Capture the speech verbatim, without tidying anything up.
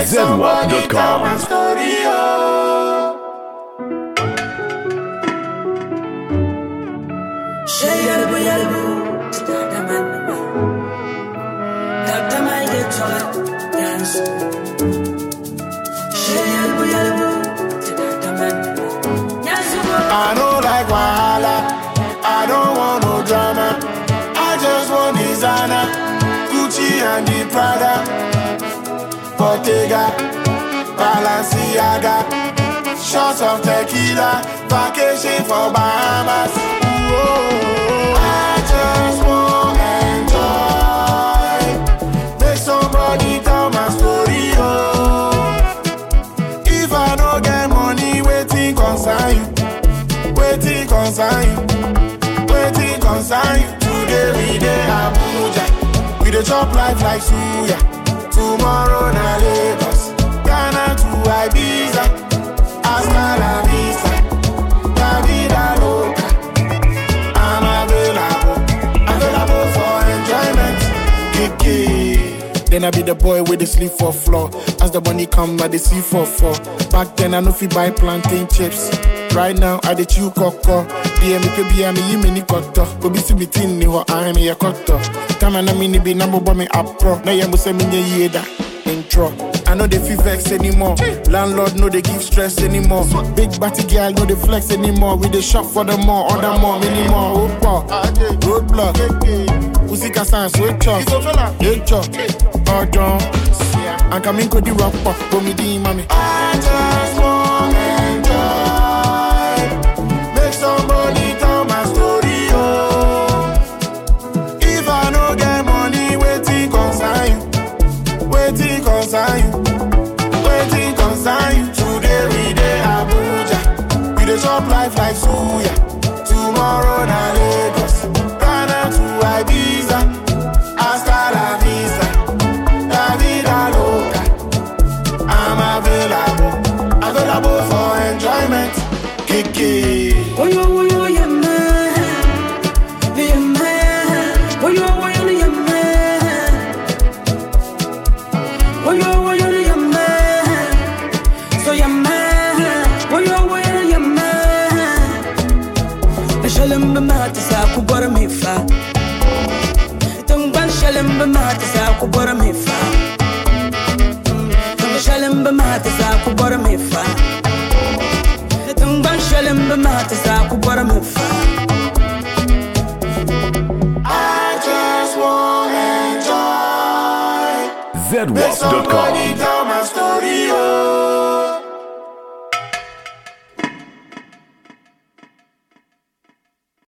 Z-Wap dot com. I don't like wahala, I don't want no drama. I just want designer, Gucci and the Prada, Bottega, Balenciaga, shots of tequila, vacation for Bahamas. Whoa, I just want enjoy. Make somebody tell my story, oh. If I don't get money, waiting concern you. Waiting concern you, waiting concern you. Today we dey Abuja, we dey chop life like suya. Tomorrow na Lagos, Ghana to Ibiza, hasta la vista, la vida loca. I'm available, available for enjoyment. Kiki. Then I be the boy with the sleep for floor. As the money come, I dey see for four. Back then I no fit buy plantain chips. Right now, I dey chew cocoa. B M K B M E mini koto. Go be see me tin ni ho I me a koto. Time na me ni be number boy me up pro. Na yam say me nye yeda intro. I know they feel vex anymore. Landlord know they give stress anymore. Big batty girl know they flex anymore. We dey shop for the more, order more, many more. Opa, roadblock. Usika san switch off. H up, pardon. I'm coming to the rock pop. Go me di mami. I just want enjoy. Somebody tell my story, oh. If I no get money, waiting concern you, waiting concern you, waiting concern you. Today we dey Abuja, we dey chop life like suya. Tomorrow na Lagos, Ghana to Ibiza, hasta la vista, la vida loca. I'm available, available for enjoyment. Kiki. Oh yo, oh yo, yeah man, yeah man. Oh yo, oh yo, yeah man. Oh yo, oh yo, yeah man. So yeah man. Oh yo, oh yo, yeah man. Shalom b'mat sa kubora mifa. Tungban shalom b'mat sa kubora mifa. Tung shalom b'mat sa kubora mifa. I just want enjoy. Z-Wap dot com. Make somebody tell my story.